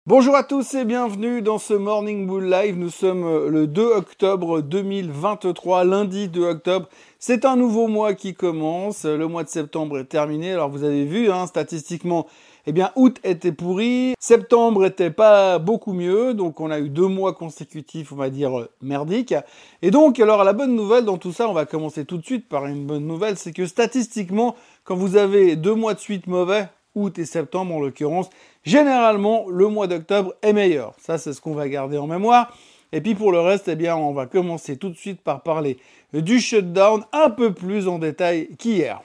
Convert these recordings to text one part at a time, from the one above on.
Bonjour à tous et bienvenue dans ce Morning Bull Live. Nous sommes le 2 octobre 2023, lundi 2 octobre. C'est un nouveau mois qui commence. Le mois de septembre est terminé. Alors vous avez vu, statistiquement, août était pourri. Septembre était pas beaucoup mieux. Donc on a eu 2 mois consécutifs, on va dire, merdiques. Et donc, alors la bonne nouvelle dans tout ça, on va commencer tout de suite par une bonne nouvelle, c'est que statistiquement, quand vous avez 2 mois de suite mauvais, août et septembre en l'occurrence, généralement, le mois d'octobre est meilleur. Ça, c'est ce qu'on va garder en mémoire. Et puis pour le reste, on va commencer tout de suite par parler du shutdown un peu plus en détail qu'hier.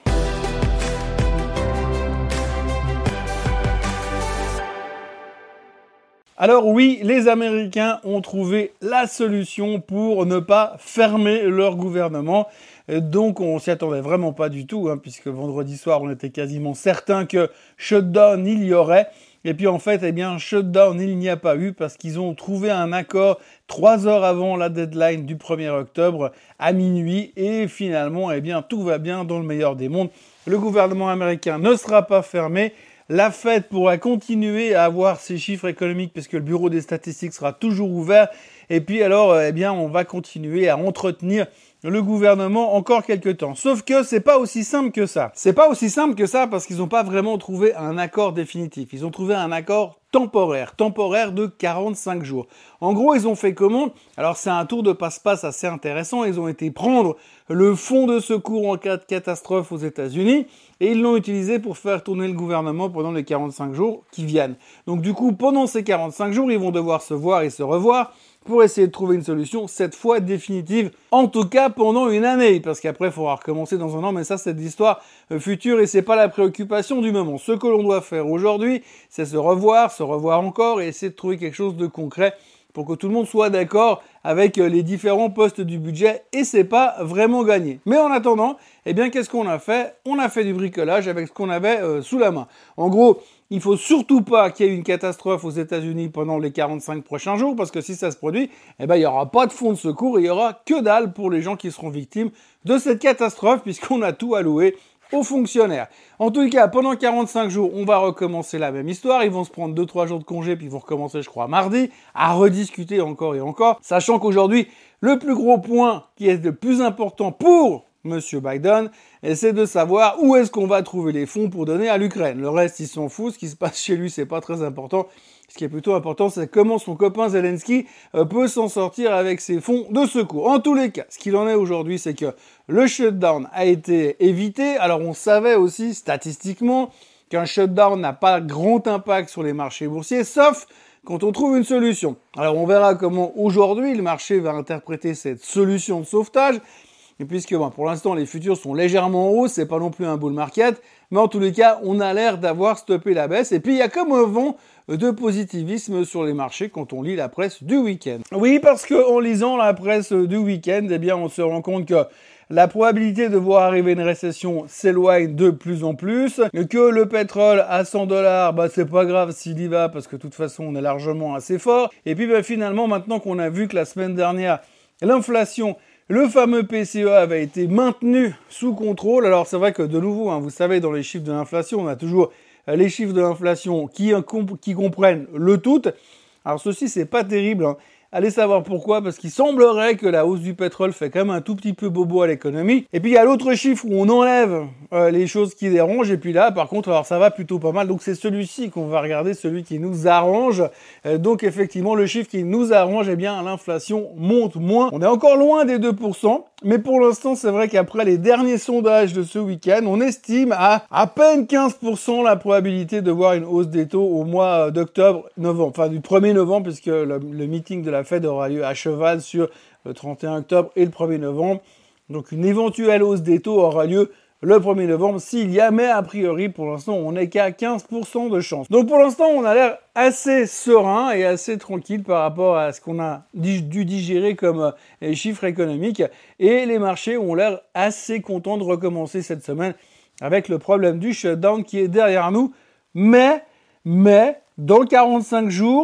Alors oui, les Américains ont trouvé la solution pour ne pas fermer leur gouvernement. Donc on s'y attendait vraiment pas du tout, puisque vendredi soir, on était quasiment certain que shutdown il y aurait. Et puis en fait, shutdown il n'y a pas eu parce qu'ils ont trouvé un accord 3 heures avant la deadline du 1er octobre à minuit. Et finalement, tout va bien dans le meilleur des mondes. Le gouvernement américain ne sera pas fermé. La Fed pourra continuer à avoir ses chiffres économiques puisque le bureau des statistiques sera toujours ouvert. Et puis alors, on va continuer à entretenir le gouvernement encore quelques temps. Sauf que c'est pas aussi simple que ça. C'est pas aussi simple que ça parce qu'ils n'ont pas vraiment trouvé un accord définitif. Ils ont trouvé un accord temporaire de 45 jours. En gros, ils ont fait comment? Alors c'est un tour de passe-passe assez intéressant. Ils ont été prendre le fonds de secours en cas de catastrophe aux États-Unis et ils l'ont utilisé pour faire tourner le gouvernement pendant les 45 jours qui viennent. Donc du coup, pendant ces 45 jours, ils vont devoir se voir et se revoir pour essayer de trouver une solution, cette fois définitive, en tout cas pendant une année, parce qu'après il faudra recommencer dans un an, mais ça c'est de l'histoire future et c'est pas la préoccupation du moment. Ce que l'on doit faire aujourd'hui, c'est se revoir encore et essayer de trouver quelque chose de concret pour que tout le monde soit d'accord avec les différents postes du budget et c'est pas vraiment gagné. Mais en attendant, qu'est-ce qu'on a fait? On a fait du bricolage avec ce qu'on avait sous la main. En gros, il faut surtout pas qu'il y ait une catastrophe aux États-Unis pendant les 45 prochains jours parce que si ça se produit, il y aura pas de fonds de secours et il y aura que dalle pour les gens qui seront victimes de cette catastrophe puisqu'on a tout alloué aux fonctionnaires. En tout cas, pendant 45 jours, on va recommencer la même histoire. Ils vont se prendre 2-3 jours de congé, puis ils vont recommencer, je crois, mardi, à rediscuter encore et encore. Sachant qu'aujourd'hui, le plus gros point qui est le plus important pour Monsieur Biden, c'est de savoir où est-ce qu'on va trouver les fonds pour donner à l'Ukraine. Le reste, ils s'en foutent. Ce qui se passe chez lui, c'est pas très important. Ce qui est plutôt important, c'est comment son copain Zelensky peut s'en sortir avec ses fonds de secours. En tous les cas, ce qu'il en est aujourd'hui, c'est que le shutdown a été évité. Alors, on savait aussi, statistiquement, qu'un shutdown n'a pas grand impact sur les marchés boursiers, sauf quand on trouve une solution. Alors, on verra comment aujourd'hui le marché va interpréter cette solution de sauvetage. Et puisque pour l'instant les futurs sont légèrement en hausse, c'est pas non plus un bull market, mais en tous les cas, on a l'air d'avoir stoppé la baisse. Et puis il y a comme un vent de positivisme sur les marchés quand on lit la presse du week-end. Oui, parce qu'en lisant la presse du week-end, on se rend compte que la probabilité de voir arriver une récession s'éloigne de plus en plus, que le pétrole à $100, c'est pas grave s'il y va parce que de toute façon on est largement assez fort. Et puis finalement, maintenant qu'on a vu que la semaine dernière, l'inflation, le fameux PCE avait été maintenu sous contrôle. Alors c'est vrai que de nouveau, vous savez, dans les chiffres de l'inflation, on a toujours les chiffres de l'inflation qui comprennent le tout. Alors ceci, c'est pas terrible. Allez savoir pourquoi, parce qu'il semblerait que la hausse du pétrole fait quand même un tout petit peu bobo à l'économie. Et puis il y a l'autre chiffre où on enlève les choses qui dérangent. Et puis là, par contre, alors ça va plutôt pas mal. Donc c'est celui-ci qu'on va regarder, celui qui nous arrange. Donc effectivement, le chiffre qui nous arrange, l'inflation monte moins. On est encore loin des 2%. Mais pour l'instant, c'est vrai qu'après les derniers sondages de ce week-end, on estime à peine 15% la probabilité de voir une hausse des taux au mois d'octobre-novembre. Enfin, du 1er novembre, puisque le meeting de la Fed aura lieu à cheval sur le 31 octobre et le 1er novembre. Donc, une éventuelle hausse des taux aura lieu le 1er novembre s'il y a, mais a priori, pour l'instant, on n'est qu'à 15% de chance. Donc, pour l'instant, on a l'air assez serein et assez tranquille par rapport à ce qu'on a dû digérer comme chiffres économiques. Et les marchés ont l'air assez contents de recommencer cette semaine avec le problème du shutdown qui est derrière nous. Mais, dans 45 jours,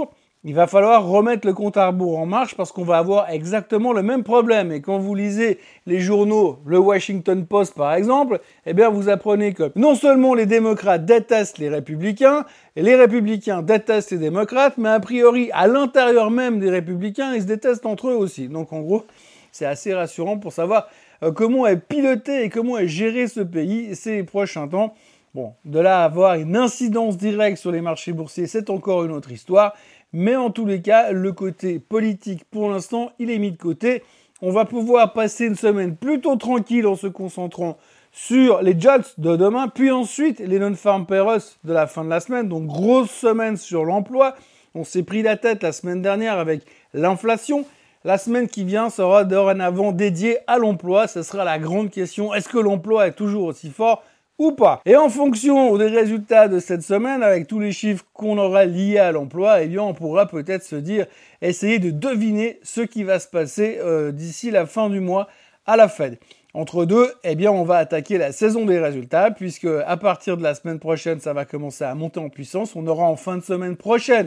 il va falloir remettre le compte à rebours en marche parce qu'on va avoir exactement le même problème. Et quand vous lisez les journaux, le Washington Post par exemple, eh bien vous apprenez que non seulement les démocrates détestent les républicains, et les républicains détestent les démocrates, mais a priori, à l'intérieur même des républicains, ils se détestent entre eux aussi. Donc en gros, c'est assez rassurant pour savoir comment est piloté et comment est géré ce pays ces prochains temps. Bon, de là à avoir une incidence directe sur les marchés boursiers, c'est encore une autre histoire. Mais en tous les cas, le côté politique, pour l'instant, il est mis de côté. On va pouvoir passer une semaine plutôt tranquille en se concentrant sur les jobs de demain, puis ensuite les non-farm payrolls de la fin de la semaine. Donc, grosse semaine sur l'emploi. On s'est pris la tête la semaine dernière avec l'inflation. La semaine qui vient sera dorénavant dédiée à l'emploi. Ce sera la grande question. Est-ce que l'emploi est toujours aussi fort ou pas? Et en fonction des résultats de cette semaine, avec tous les chiffres qu'on aura liés à l'emploi, eh bien, on pourra peut-être se dire, essayer de deviner ce qui va se passer d'ici la fin du mois à la Fed. Entre deux, eh bien, on va attaquer la saison des résultats, puisque à partir de la semaine prochaine, ça va commencer à monter en puissance. On aura en fin de semaine prochaine,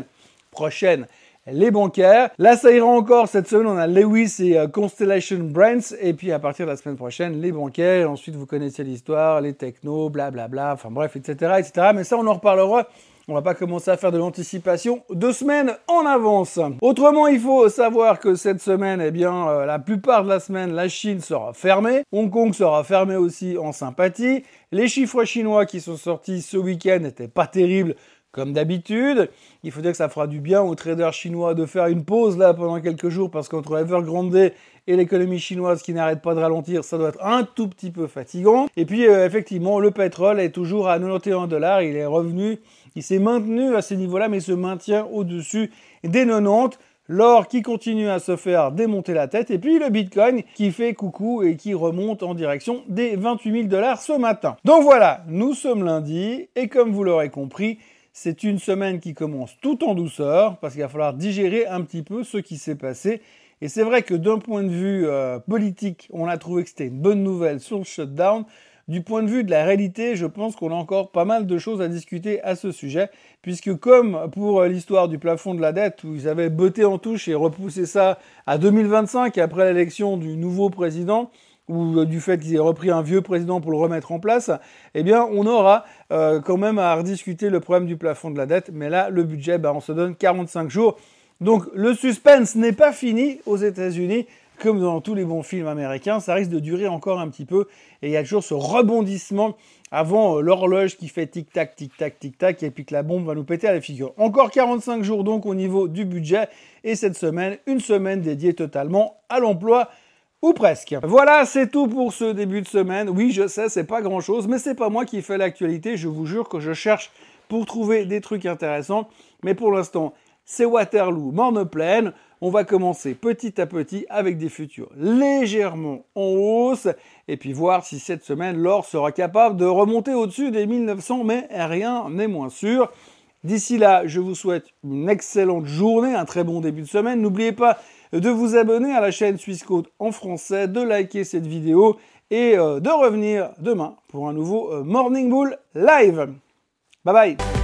les bancaires. Là, ça ira encore. Cette semaine, on a Lewis et Constellation Brands. Et puis, à partir de la semaine prochaine, les bancaires. Et ensuite, vous connaissez l'histoire, les technos, blablabla. Enfin bref, etc., etc. Mais ça, on en reparlera. On va pas commencer à faire de l'anticipation 2 semaines en avance. Autrement, il faut savoir que cette semaine, eh bien, la plupart de la semaine, la Chine sera fermée. Hong Kong sera fermé aussi en sympathie. Les chiffres chinois qui sont sortis ce week-end n'étaient pas terribles. Comme d'habitude, il faut dire que ça fera du bien aux traders chinois de faire une pause là pendant quelques jours parce qu'entre Evergrande et l'économie chinoise qui n'arrête pas de ralentir, ça doit être un tout petit peu fatigant. Et puis effectivement, le pétrole est toujours à 91 $, il est revenu, il s'est maintenu à ces niveaux-là mais se maintient au-dessus des 90. L'or qui continue à se faire démonter la tête et puis le Bitcoin qui fait coucou et qui remonte en direction des 28 000 $ ce matin. Donc voilà, nous sommes lundi et comme vous l'aurez compris, c'est une semaine qui commence tout en douceur parce qu'il va falloir digérer un petit peu ce qui s'est passé. Et c'est vrai que d'un point de vue politique, on a trouvé que c'était une bonne nouvelle sur le shutdown. Du point de vue de la réalité, je pense qu'on a encore pas mal de choses à discuter à ce sujet, puisque comme pour l'histoire du plafond de la dette, où ils avaient botté en touche et repoussé ça à 2025 après l'élection du nouveau président, ou du fait qu'ils aient repris un vieux président pour le remettre en place, eh bien, on aura quand même à rediscuter le problème du plafond de la dette. Mais là, le budget, on se donne 45 jours. Donc, le suspense n'est pas fini aux États-Unis. Comme dans tous les bons films américains, ça risque de durer encore un petit peu. Et il y a toujours ce rebondissement avant l'horloge qui fait tic-tac, tic-tac, tic-tac, et puis que la bombe va nous péter à la figure. Encore 45 jours donc au niveau du budget. Et cette semaine, une semaine dédiée totalement à l'emploi. Ou presque. Voilà, c'est tout pour ce début de semaine. Oui, je sais, c'est pas grand-chose, mais c'est pas moi qui fais l'actualité. Je vous jure que je cherche pour trouver des trucs intéressants. Mais pour l'instant, c'est Waterloo, morne pleine. On va commencer petit à petit avec des futurs légèrement en hausse. Et puis voir si cette semaine, l'or sera capable de remonter au-dessus des 1900, mais rien n'est moins sûr. D'ici là, je vous souhaite une excellente journée, un très bon début de semaine. N'oubliez pas de vous abonner à la chaîne Swissquote en français, de liker cette vidéo et de revenir demain pour un nouveau Morning Bull Live. Bye bye.